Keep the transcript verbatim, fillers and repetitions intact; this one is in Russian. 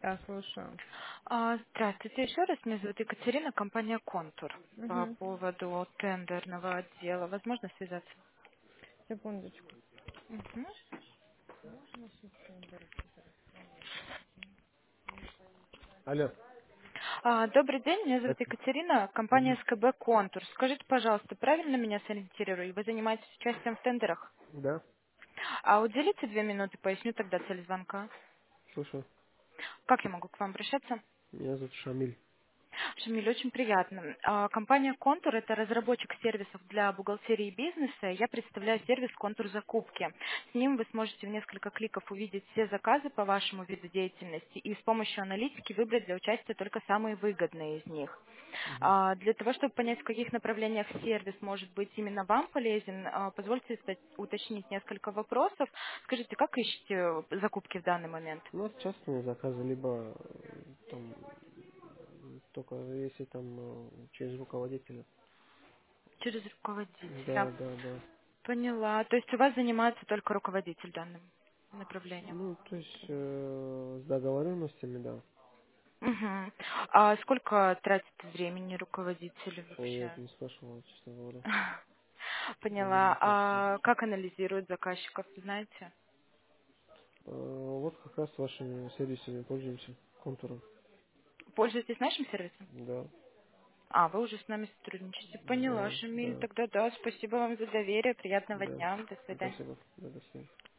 Да, слушаю. А, Здравствуйте еще раз. Меня зовут Екатерина, компания «Контур». По Угу. поводу тендерного отдела. Возможно связаться? Секундочку. Мгм. Алло. А, Добрый день, меня зовут Это. Екатерина, компания Мгм. СКБ «Контур». Скажите, пожалуйста, правильно меня сориентирую? Вы занимаетесь участием в тендерах? Да, А уделите две минуты, поясню тогда цель звонка. слушаю. Как я могу к вам обращаться? Меня зовут Шамиль. Шамиль, очень приятно. А, Компания «Контур» — это разработчик сервисов для бухгалтерии и бизнеса. Я представляю сервис «Контур закупки». С ним вы сможете в несколько кликов увидеть все заказы по вашему виду деятельности и с помощью аналитики выбрать для участия только самые выгодные из них. Мгм. А, Для того, чтобы понять, в каких направлениях сервис может быть именно вам полезен, а, позвольте ста- уточнить несколько вопросов. Скажите, как ищете закупки в данный момент? У нас частные заказы, либо э, там только если там э, через руководителя. Через Да, руководителя. да, да. Поняла. То есть у вас занимается только руководитель данным направлением? Ну, то есть э, с договоренностями, да. Угу. А сколько тратит времени руководитель Ой, я вообще? это не спрашивал, честно говоря. Не Поняла. могу так сказать. А как анализирует заказчиков, знаете? Э, вот как раз вашими сервисами пользуемся. Контуром. Пользуетесь нашим сервисом? Да, А, вы уже с нами сотрудничаете. Поняла, да, Шамиль. да, Тогда да, спасибо вам за доверие. Приятного да. дня. До свидания. Спасибо. Да, до свидания.